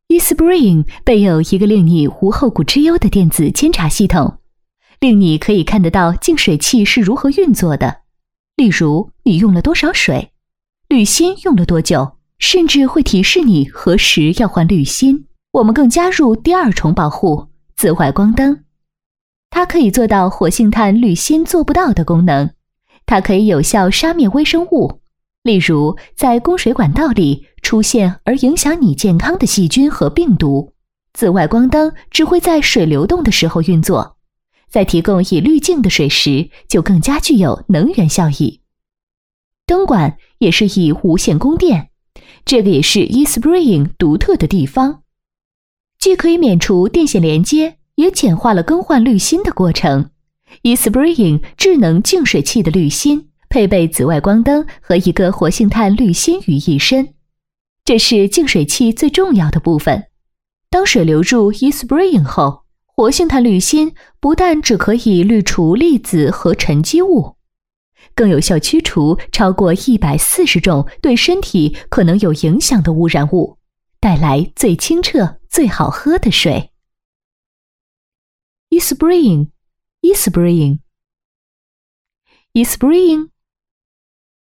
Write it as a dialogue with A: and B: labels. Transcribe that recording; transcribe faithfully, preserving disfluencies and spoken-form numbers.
A: eSpring 备有一个令你无后顾之忧的电子监察系统，令你可以看得到净水器是如何运作的，例如你用了多少水，滤芯用了多久，甚至会提示你何时要换滤芯。我们更加入第二重保护，紫外光灯。它可以做到活性炭滤芯做不到的功能，它可以有效杀灭微生物，例如在供水管道里出现而影响你健康的细菌和病毒。紫外光灯只会在水流动的时候运作，在提供以滤镜的水时就更加具有能源效益。灯管也是以无线供电，这个也是 eSpring 独特的地方，既可以免除电线连接，也简化了更换滤芯的过程。eSpring 智能净水器的滤芯配备紫外光灯和一个活性炭滤芯于一身，这是净水器最重要的部分。当水流入 eSpring 后，活性炭滤芯不但只可以滤除粒子和沉积物，更有效驱除超过一百四十种对身体可能有影响的污染物，带来最清澈、最好喝的水。eSpring eSpring eSpring